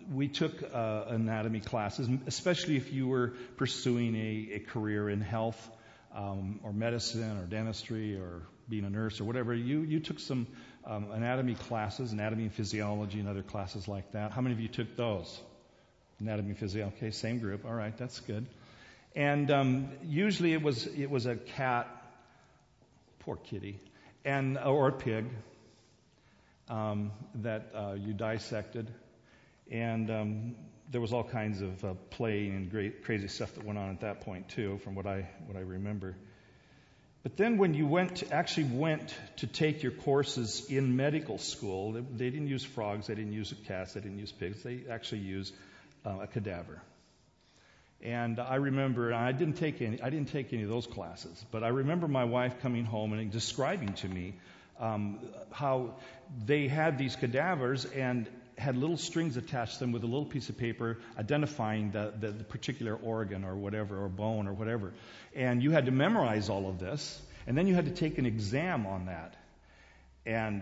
we took anatomy classes, especially if you were pursuing a career in health or medicine or dentistry or being a nurse or whatever. You took some anatomy classes, anatomy and physiology and other classes like that. How many of you took those? Anatomy and physiology. Okay, same group. All right, that's good. And usually it was a cat, poor kitty, or a pig that you dissected. And there was all kinds of play and great crazy stuff that went on at that point too, from what I remember. But then when you actually went to take your courses in medical school, they didn't use frogs, they didn't use cats, they didn't use pigs. They actually used a cadaver. And I remember, I didn't take any of those classes, but I remember my wife coming home and describing to me how they had these cadavers and had little strings attached to them with a little piece of paper identifying the particular organ or whatever, or bone or whatever. And you had to memorize all of this, and then you had to take an exam on that. And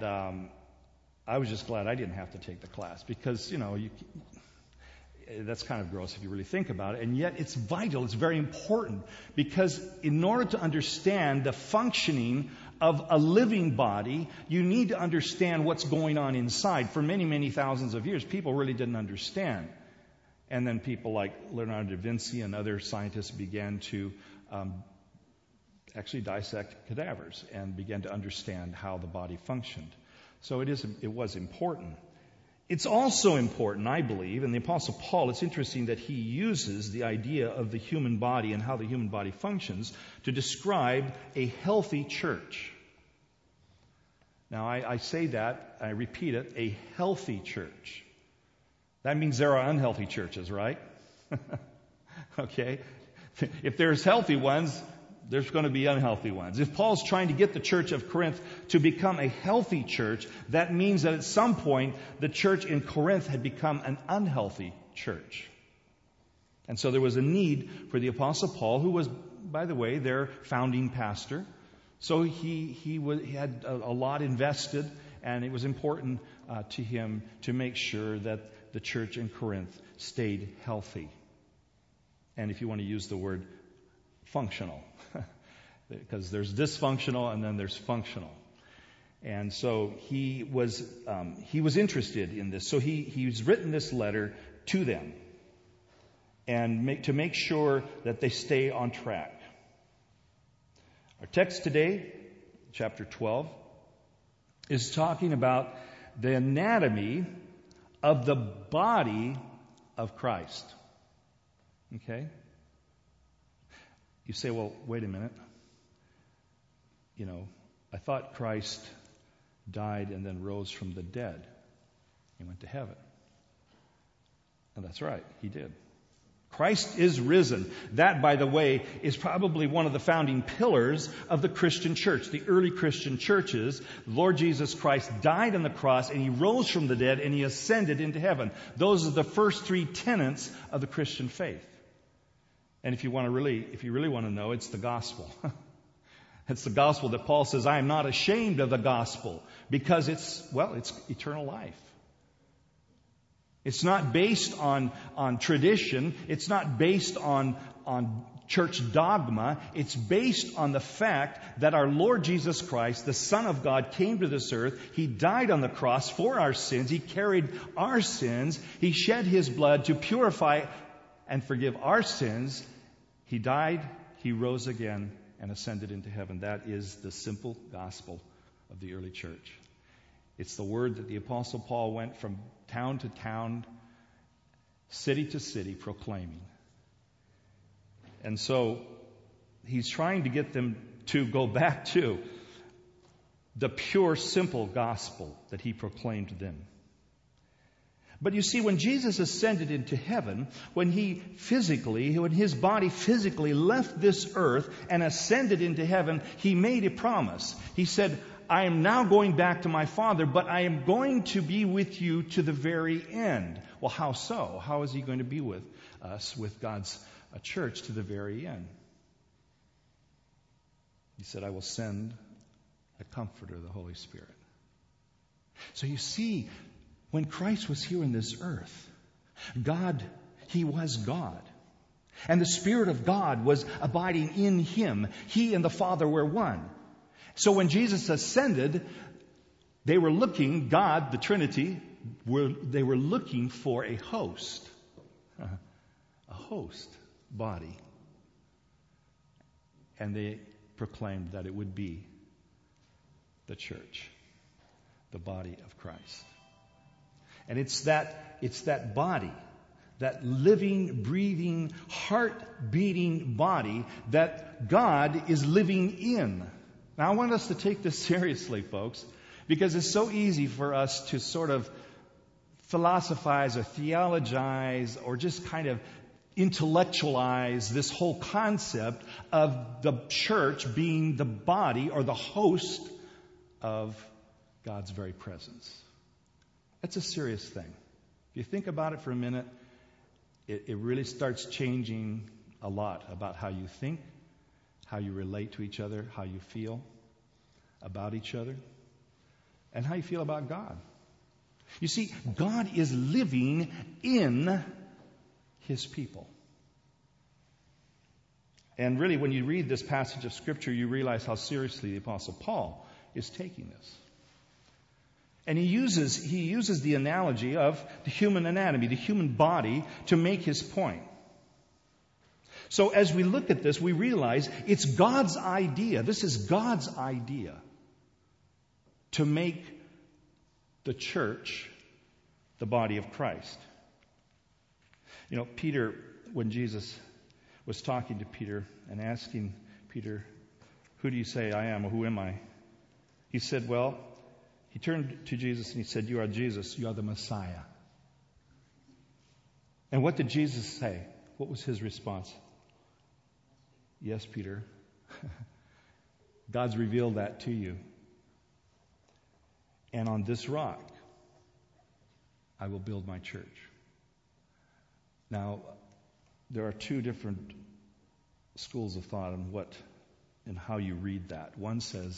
I was just glad I didn't have to take the class, because, that's kind of gross if you really think about it. And yet it's vital, it's very important, because in order to understand the functioning of a living body, you need to understand what's going on inside. For many, many thousands of years, people really didn't understand. And then people like Leonardo da Vinci and other scientists began to actually dissect cadavers and began to understand how the body functioned. So it was important. It's also important, I believe, and the Apostle Paul, it's interesting that he uses the idea of the human body and how the human body functions to describe a healthy church. Now, I say that, I repeat it, a healthy church. That means there are unhealthy churches, right? Okay? If there's healthy ones, there's going to be unhealthy ones. If Paul's trying to get the church of Corinth to become a healthy church, that means that at some point the church in Corinth had become an unhealthy church. And so there was a need for the Apostle Paul, who was, by the way, their founding pastor. So he had a lot invested, and it was important to him to make sure that the church in Corinth stayed healthy. And if you want to use the word functional, because there's dysfunctional and then there's functional. And so he was interested in this. So he's written this letter to them and to make sure that they stay on track. Our text today, chapter 12, is talking about the anatomy of the body of Christ. Okay? You say, well, wait a minute. I thought Christ died and then rose from the dead. He went to heaven. And that's right, he did. Christ is risen. That, by the way, is probably one of the founding pillars of the Christian church, the early Christian churches. Lord Jesus Christ died on the cross, and he rose from the dead, and he ascended into heaven. Those are the first three tenets of the Christian faith. And if you really want to know, it's the gospel. It's the gospel that Paul says, I am not ashamed of the gospel, because it's eternal life. It's not based on tradition. It's not based on church dogma. It's based on the fact that our Lord Jesus Christ, the Son of God, came to this earth. He died on the cross for our sins. He carried our sins. He shed his blood to purify and forgive our sins. He died, he rose again, and ascended into heaven. That is the simple gospel of the early church. It's the word that the Apostle Paul went from town to town, city to city, proclaiming. And so he's trying to get them to go back to the pure, simple gospel that he proclaimed to them. But you see, when Jesus ascended into heaven, when his body physically left this earth and ascended into heaven, he made a promise. He said, I am now going back to my Father, but I am going to be with you to the very end. Well, how so? How is he going to be with us, with God's church, to the very end? He said, I will send a comforter, the Holy Spirit. So you see, when Christ was here on this earth, God, He was God. And the Spirit of God was abiding in Him. He and the Father were one. So when Jesus ascended, they were looking, God, the Trinity, they were looking for a host body. And they proclaimed that it would be the church, the body of Christ. And it's that body, that living, breathing, heart-beating body that God is living in. Now, I want us to take this seriously, folks, because it's so easy for us to sort of philosophize or theologize or just kind of intellectualize this whole concept of the church being the body or the host of God's very presence. That's a serious thing. If you think about it for a minute, it really starts changing a lot about how you think, how you relate to each other, how you feel about each other, and how you feel about God. You see, God is living in His people. And really, when you read this passage of Scripture, you realize how seriously the Apostle Paul is taking this. And he uses the analogy of the human anatomy, the human body, to make his point. So as we look at this, we realize it's God's idea. This is God's idea to make the church the body of Christ. You know, Peter, when Jesus was talking to Peter and asking Peter, "Who do you say I am, or who am I?" He said, well, he turned to Jesus and he said, "You are Jesus, you are the Messiah." And what did Jesus say? What was his response? "Yes, Peter. God's revealed that to you. And on this rock, I will build my church." Now, there are two different schools of thought on what and how you read that. One says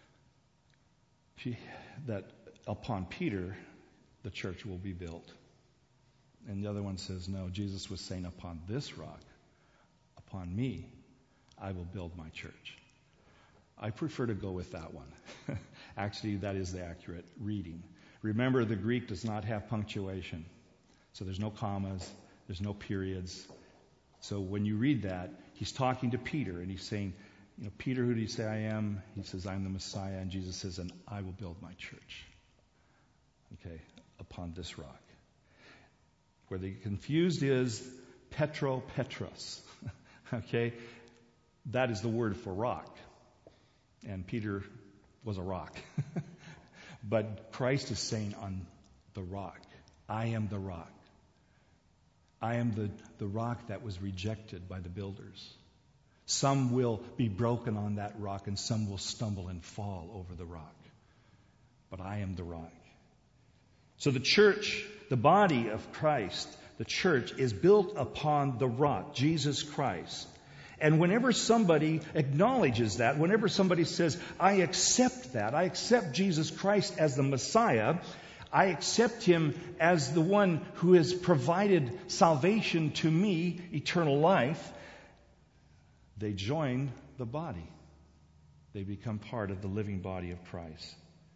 that upon Peter, the church will be built. And the other one says, no, Jesus was saying, upon this rock, upon me, I will build my church. I prefer to go with that one. Actually, that is the accurate reading. Remember, the Greek does not have punctuation. So there's no commas, there's no periods. So when you read that, he's talking to Peter and he's saying, you know, "Peter, who do you say I am?" He says, "I'm the Messiah." And Jesus says, "And I will build my church." Okay, upon this rock. Where they get confused is Petros. Okay, that is the word for rock. And Peter was a rock. But Christ is saying on the rock, I am the rock. I am the rock that was rejected by the builders. Some will be broken on that rock and some will stumble and fall over the rock. But I am the rock. So the church, the body of Christ, the church is built upon the rock, Jesus Christ. And whenever somebody acknowledges that, whenever somebody says, I accept that, I accept Jesus Christ as the Messiah, I accept Him as the one who has provided salvation to me, eternal life, they join the body. They become part of the living body of Christ.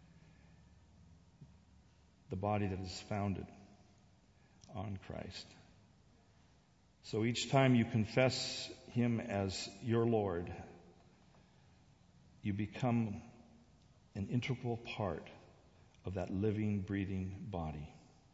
The body that is founded on Christ. So each time you confess Him as your Lord, you become an integral part of that living, breathing body.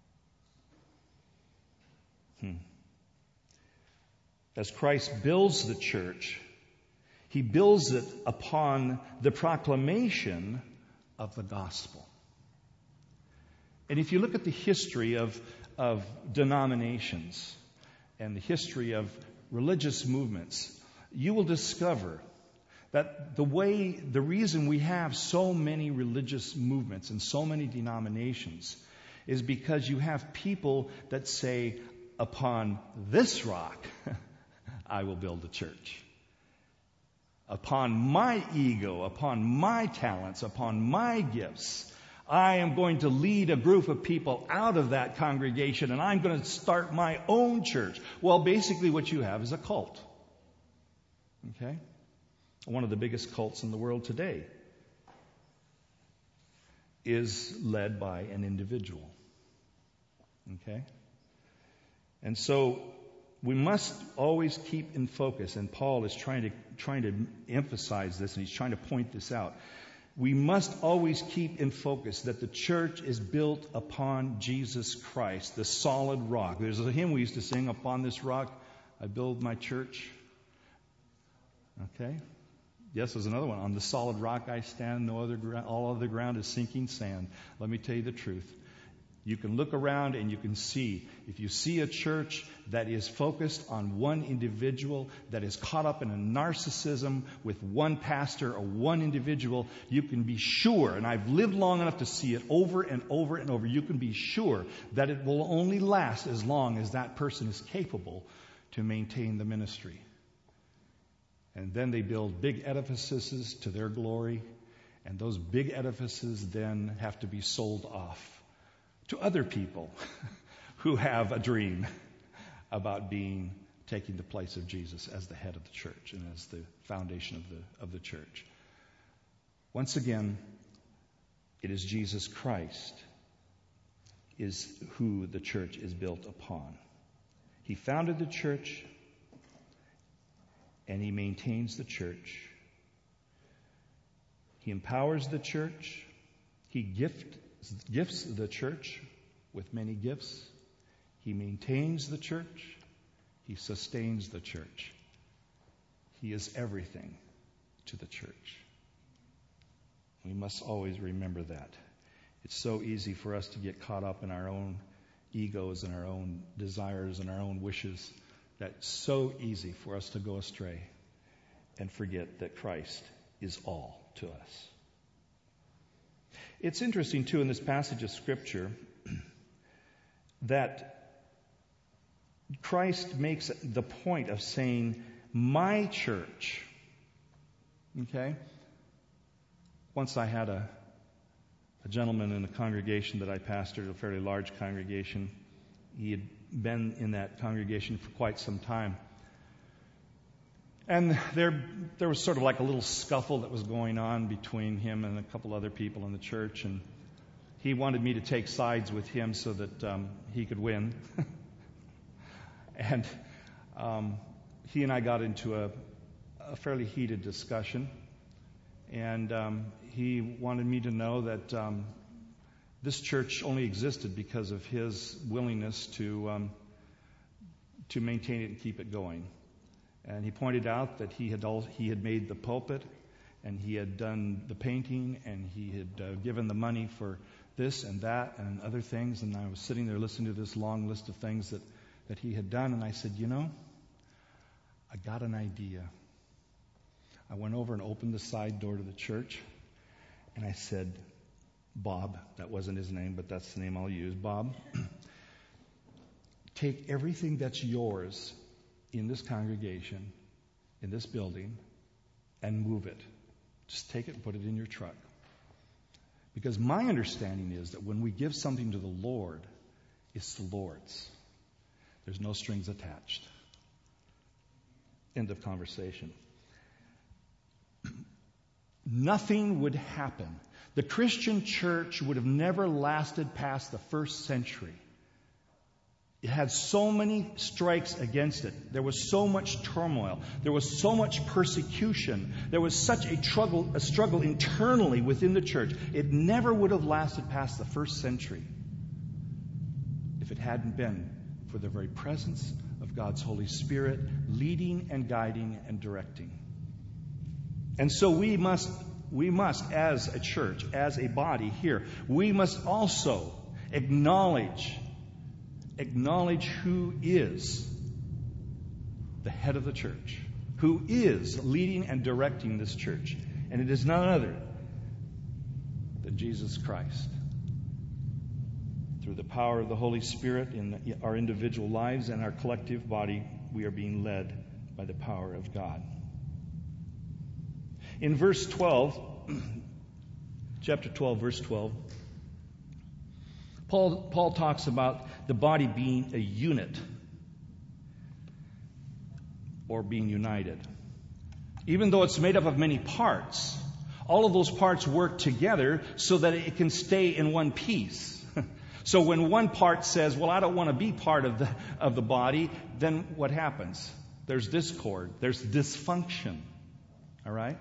As Christ builds the church, He builds it upon the proclamation of the gospel. And if you look at the history of denominations and the history of religious movements, you will discover that the reason we have so many religious movements and so many denominations is because you have people that say, upon this rock, I will build the church. Upon my ego, upon my talents, upon my gifts, I am going to lead a group of people out of that congregation and I'm going to start my own church. Well, basically what you have is a cult. Okay? One of the biggest cults in the world today is led by an individual. Okay? And so we must always keep in focus, and Paul is trying to emphasize this, and he's trying to point this out. We must always keep in focus that the church is built upon Jesus Christ, the solid rock. There's a hymn we used to sing, "Upon this rock I build my church." Okay? Yes, there's another one. "On the solid rock I stand, no other ground, all other ground is sinking sand." Let me tell you the truth. You can look around and you can see, if you see a church that is focused on one individual, that is caught up in a narcissism with one pastor or one individual, you can be sure, and I've lived long enough to see it over and over and over, you can be sure that it will only last as long as that person is capable to maintain the ministry. And then they build big edifices to their glory, and those big edifices then have to be sold off to other people who have a dream about taking the place of Jesus as the head of the church and as the foundation of the church. Once again, it is Jesus Christ is who the church is built upon. He founded the church and he maintains the church. He empowers the church. He gifts the church with many gifts. He maintains the church. He sustains the church. He is everything to the church. We must always remember that. It's so easy for us to get caught up in our own egos and our own desires and our own wishes. That's so easy for us to go astray and forget that Christ is all to us. It's interesting, too, in this passage of Scripture that Christ makes the point of saying, "My church." Okay? Once I had a gentleman in a congregation that I pastored, a fairly large congregation. He had been in that congregation for quite some time. And there was sort of like a little scuffle that was going on between him and a couple other people in the church. And he wanted me to take sides with him so that he could win. And he and I got into a fairly heated discussion. And he wanted me to know that this church only existed because of his willingness to maintain it and keep it going. And he pointed out that he had made the pulpit, and he had done the painting, and he had given the money for this and that and other things. And I was sitting there listening to this long list of things that he had done, and I said, I got an idea. I went over and opened the side door to the church, and I said, "Bob," that wasn't his name, but that's the name I'll use, "Bob, take everything that's yours in this congregation, in this building, and move it. Just take it and put it in your truck. Because my understanding is that when we give something to the Lord, it's the Lord's. There's no strings attached." End of conversation. Nothing would happen. The Christian church would have never lasted past the first century. It had so many strikes against it. There was so much turmoil. There was so much persecution. There was such a struggle internally within the church. It never would have lasted past the first century if it hadn't been for the very presence of God's Holy Spirit leading and guiding and directing. And so we must, as a church, as a body here, we must also acknowledge who is the head of the church, who is leading and directing this church. And it is none other than Jesus Christ. Through the power of the Holy Spirit in our individual lives and our collective body, we are being led by the power of God. In verse 12, chapter 12, verse 12, Paul talks about the body being a unit or being united. Even though it's made up of many parts, all of those parts work together so that it can stay in one piece. So when one part says, well, I don't want to be part of the body, then what happens? There's discord. There's dysfunction. All right?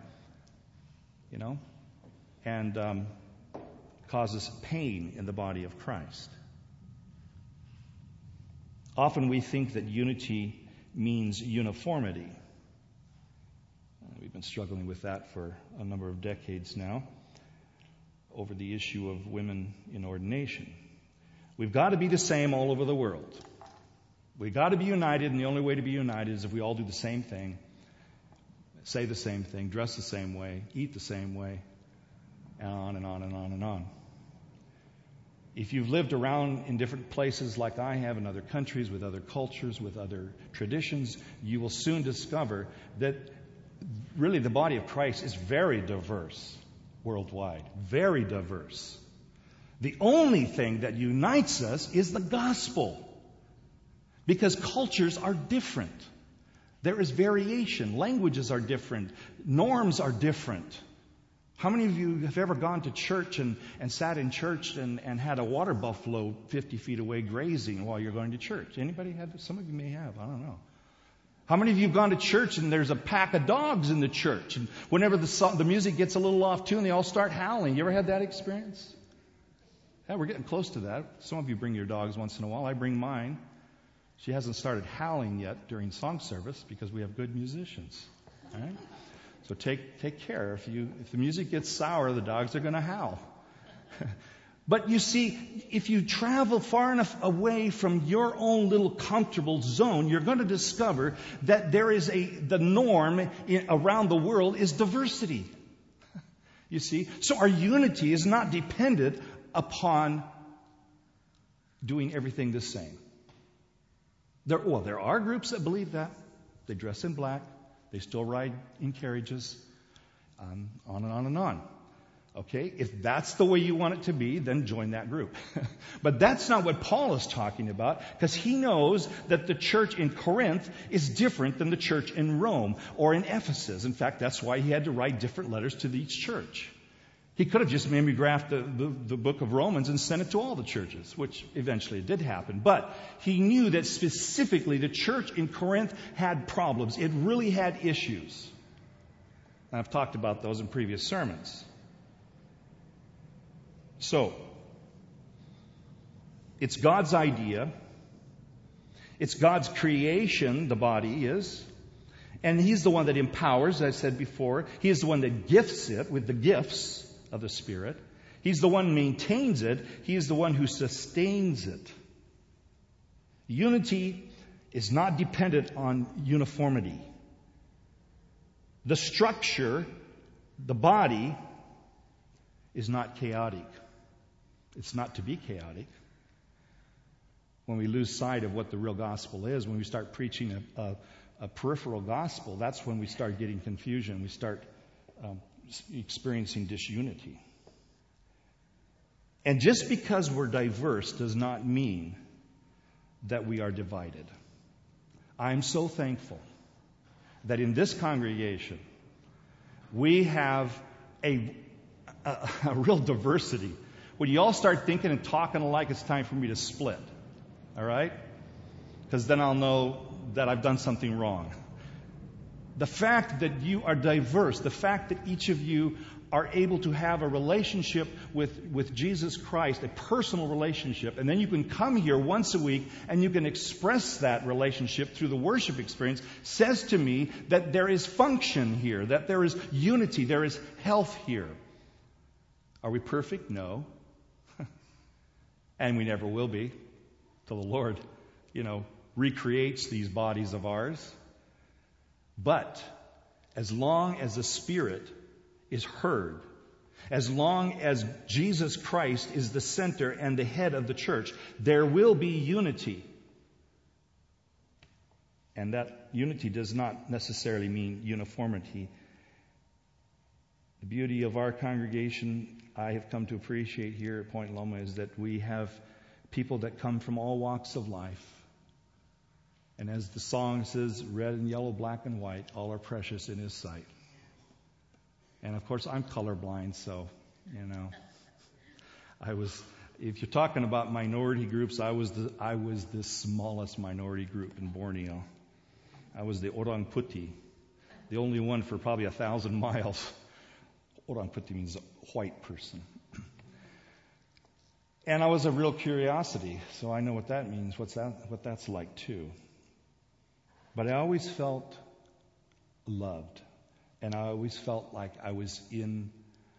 And causes pain in the body of Christ. Often we think that unity means uniformity. We've been struggling with that for a number of decades now over the issue of women in ordination. We've got to be the same all over the world. We've got to be united, and the only way to be united is if we all do the same thing, say the same thing, dress the same way, eat the same way, and on and on and on and on. If you've lived around in different places like I have in other countries, with other cultures, with other traditions, you will soon discover that really the body of Christ is very diverse worldwide, very diverse. The only thing that unites us is the gospel, because cultures are different. There is variation. Languages are different. Norms are different. How many of you have ever gone to church and sat in church and had a water buffalo 50 feet away grazing while you're going to church? Anybody had? Some of you may have. I don't know. How many of you have gone to church and there's a pack of dogs in the church, and whenever the music gets a little off tune, they all start howling? You ever had that experience? Yeah, we're getting close to that. Some of you bring your dogs once in a while. I bring mine. She hasn't started howling yet during song service because we have good musicians. All right? So take care. If the music gets sour, the dogs are going to howl. But you see, if you travel far enough away from your own little comfortable zone, you're going to discover that the norm around the world is diversity. You see? So our unity is not dependent upon doing everything the same. There are groups that believe that. They dress in black. They still ride in carriages. On and on and on. Okay? If that's the way you want it to be, then join that group. But that's not what Paul is talking about, because he knows that the church in Corinth is different than the church in Rome or in Ephesus. In fact, that's why he had to write different letters to each church. He could have just mimeographed the book of Romans and sent it to all the churches, which eventually did happen. But he knew that specifically the church in Corinth had problems. It really had issues. And I've talked about those in previous sermons. So, it's God's idea. It's God's creation, the body is. And He's the one that empowers, as I said before. He is the one that gifts it with the gifts of the Spirit. He's the one who maintains it. He is the one who sustains it. Unity is not dependent on uniformity. The structure, the body, is not chaotic. It's not to be chaotic. When we lose sight of what the real gospel is, when we start preaching a peripheral gospel, that's when we start getting confusion. We start experiencing disunity. And just because we're diverse does not mean that we are divided. I'm so thankful that in this congregation we have a real diversity. When you all start thinking and talking alike, it's time for me to split. All right? Because then I'll know that I've done something wrong. The fact that you are diverse, the fact that each of you are able to have a relationship with Jesus Christ, a personal relationship, and then you can come here once a week and you can express that relationship through the worship experience, says to me that there is function here, that there is unity, there is health here. Are we perfect? No. And we never will be till the Lord, recreates these bodies of ours. But as long as the Spirit is heard, as long as Jesus Christ is the center and the head of the church, there will be unity. And that unity does not necessarily mean uniformity. The beauty of our congregation, I have come to appreciate here at Point Loma, is that we have people that come from all walks of life. And as the song says, red and yellow, black and white, all are precious in His sight. And of course, I'm colorblind, so, if you're talking about minority groups, I was the smallest minority group in Borneo. I was the Orang Putih, the only one for probably 1,000 miles. Orang Putih means a white person. And I was a real curiosity, so I know what that means, what that's like too. But I always felt loved, and I always felt like I was in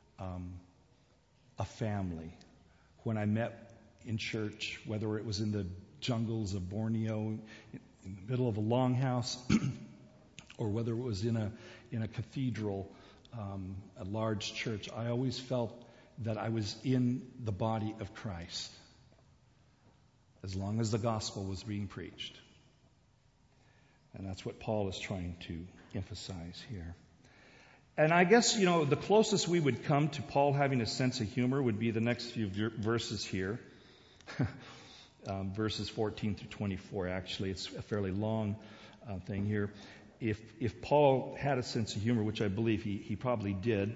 a family. When I met in church, whether it was in the jungles of Borneo, in the middle of a longhouse, or whether it was in a cathedral, a large church, I always felt that I was in the body of Christ, as long as the gospel was being preached. And that's what Paul is trying to emphasize here. And I guess, the closest we would come to Paul having a sense of humor would be the next few verses here. Verses 14 through 24, actually. It's a fairly long thing here. If Paul had a sense of humor, which I believe he probably did,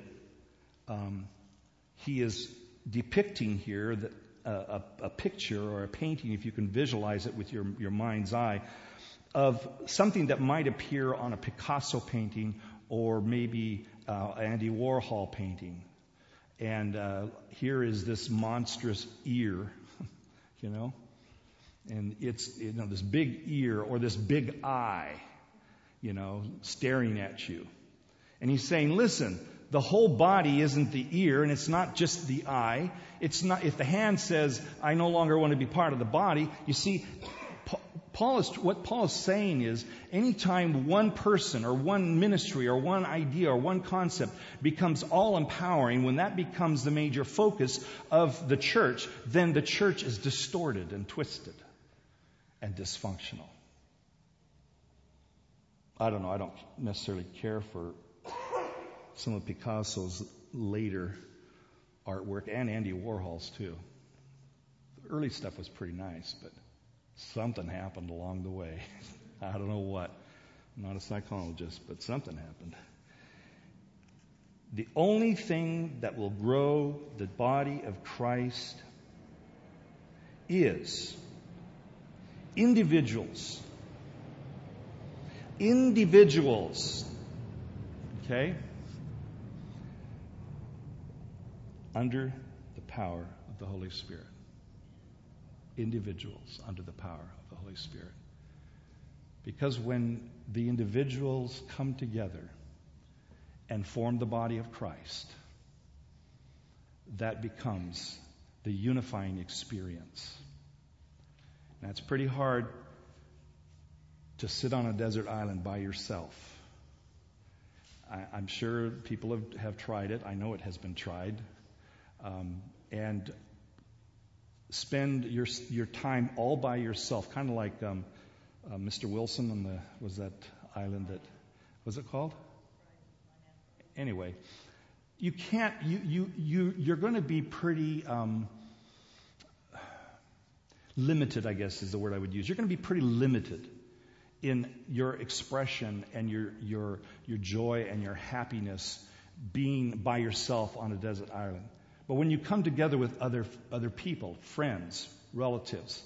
he is depicting here a picture or a painting, if you can visualize it with your mind's eye, of something that might appear on a Picasso painting or maybe Andy Warhol painting. And here is this monstrous ear, and it's this big ear or this big eye, staring at you. And he's saying, listen, the whole body isn't the ear, and it's not just the eye. It's not, if the hand says, I no longer want to be part of the body, you see, what Paul is saying is, anytime one person or one ministry or one idea or one concept becomes all-empowering, when that becomes the major focus of the church, then the church is distorted and twisted and dysfunctional. I don't know, I don't necessarily care for some of Picasso's later artwork, and Andy Warhol's too. The early stuff was pretty nice, but something happened along the way. I don't know what. I'm not a psychologist, but something happened. The only thing that will grow the body of Christ is individuals. Individuals. Okay? Under the power of the Holy Spirit. Individuals under the power of the Holy Spirit. Because when the individuals come together and form the body of Christ, that becomes the unifying experience. Now, it's pretty hard to sit on a desert island by yourself. I'm sure people have tried it. I know it has been tried. And spend your time all by yourself, kind of like Mr. Wilson on was that island that, was it called? Anyway, you can't, you're going to be pretty limited, I guess is the word I would use. You're going to be pretty limited in your expression and your joy and your happiness being by yourself on a desert island. But when you come together with other people, friends, relatives,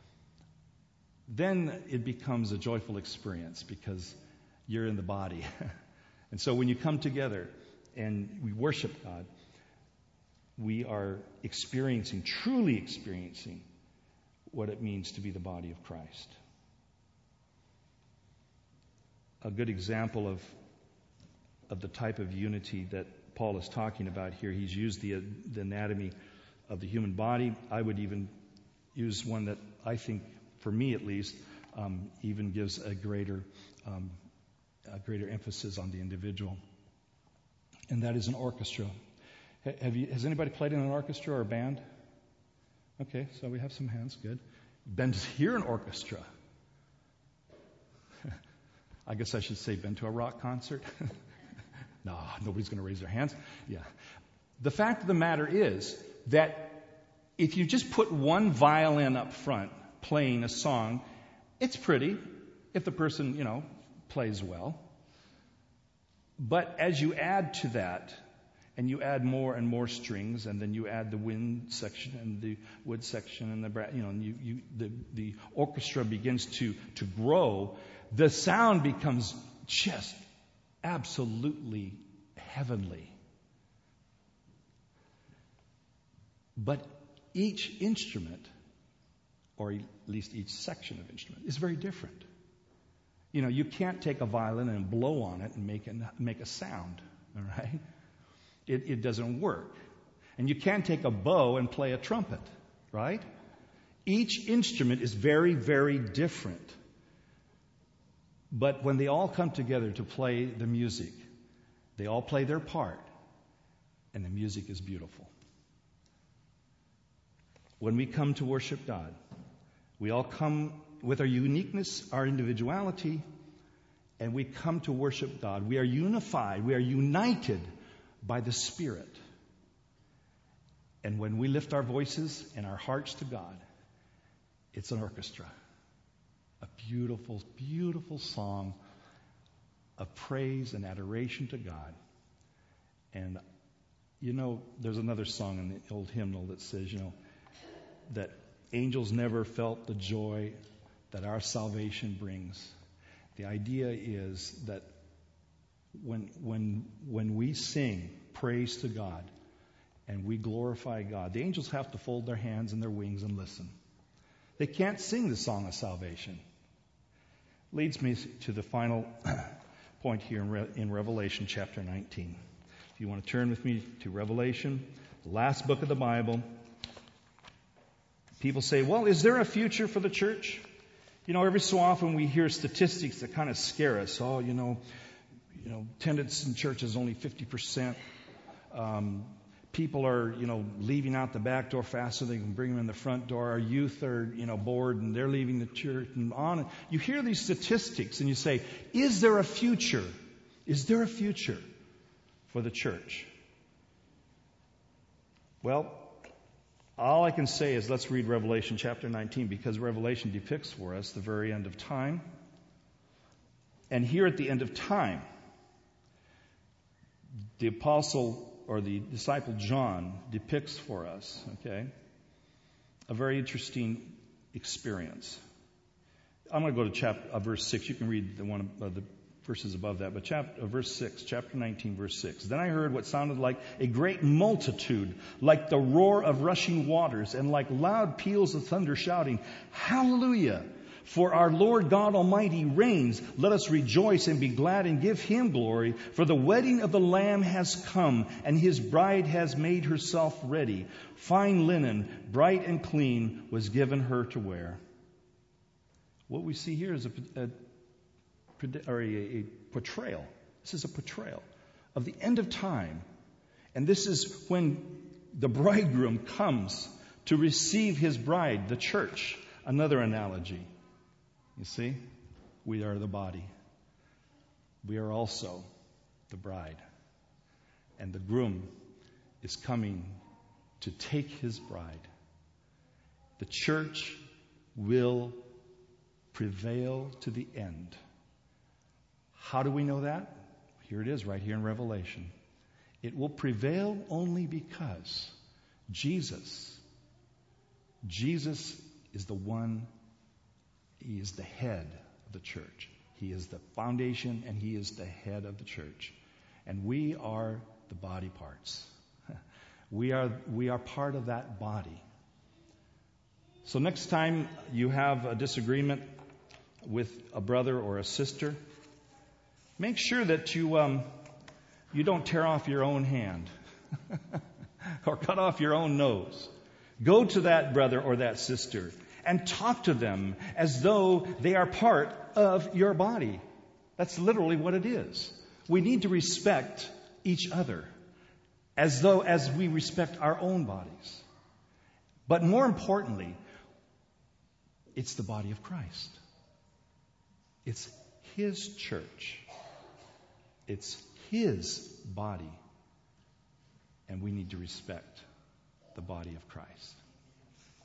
then it becomes a joyful experience because you're in the body. And so when you come together and we worship God, we are truly experiencing what it means to be the body of Christ. A good example of the type of unity that Paul is talking about here, he's used the anatomy of the human body. I would even use one that I think, for me at least, even gives a greater emphasis on the individual. And that is an orchestra. Has anybody played in an orchestra or a band? Okay, so we have some hands, good. Been to hear an orchestra. I guess I should say been to a rock concert. No, nobody's going to raise their hands. Yeah. The fact of the matter is that if you just put one violin up front playing a song, it's pretty if the person, plays well. But as you add to that, and you add more and more strings, and then you add the wind section and the wood section and the brass, the orchestra begins to grow, the sound becomes just absolutely heavenly. But each instrument, or at least each section of instrument, is very different. You can't take a violin and blow on it and make a sound, all right? It doesn't work. And you can't take a bow and play a trumpet, right? Each instrument is very, very different. But when they all come together to play the music, they all play their part, and the music is beautiful. When we come to worship God, we all come with our uniqueness, our individuality, and we come to worship God. We are unified. We are united by the Spirit. And when we lift our voices and our hearts to God, it's an orchestra. A beautiful, beautiful song of praise and adoration to God. And, there's another song in the old hymnal that says, that angels never felt the joy that our salvation brings. The idea is that when we sing praise to God and we glorify God, the angels have to fold their hands and their wings and listen. They can't sing the song of salvation. Leads me to the final point here in Revelation chapter 19. If you want to turn with me to Revelation, the last book of the Bible. People say, well, is there a future for the church? Every so often we hear statistics that kind of scare us. Attendance in church is only 50%. People are, leaving out the back door faster than they can bring them in the front door. Our youth are, bored and they're leaving the church and on. You hear these statistics and you say, is there a future? Is there a future for the church? Well, all I can say is let's read Revelation chapter 19, because Revelation depicts for us the very end of time. And here at the end of time, the apostle or the disciple John depicts for us, a very interesting experience. I'm going to go to verse 6. You can read the one of the verses above that, but verse 6, chapter 19, verse 6. Then I heard what sounded like a great multitude, like the roar of rushing waters, and like loud peals of thunder shouting, Hallelujah! For our Lord God Almighty reigns. Let us rejoice and be glad and give Him glory. For the wedding of the Lamb has come, and His bride has made herself ready. Fine linen, bright and clean, was given her to wear. What we see here is a portrayal. This is a portrayal of the end of time. And this is when the bridegroom comes to receive his bride, the church. Another analogy. You see, we are the body. We are also the bride. And the groom is coming to take his bride. The church will prevail to the end. How do we know that? Here it is, right here in Revelation. It will prevail only because Jesus is the one. He is the head of the church. He is the foundation and He is the head of the church. And we are the body parts. We are part of that body. So next time you have a disagreement with a brother or a sister, make sure that you don't tear off your own hand or cut off your own nose. Go to that brother or that sister and talk to them as though they are part of your body. That's literally what it is. We need to respect each other as we respect our own bodies. But more importantly, it's the body of Christ. It's His church. It's His body. And we need to respect the body of Christ.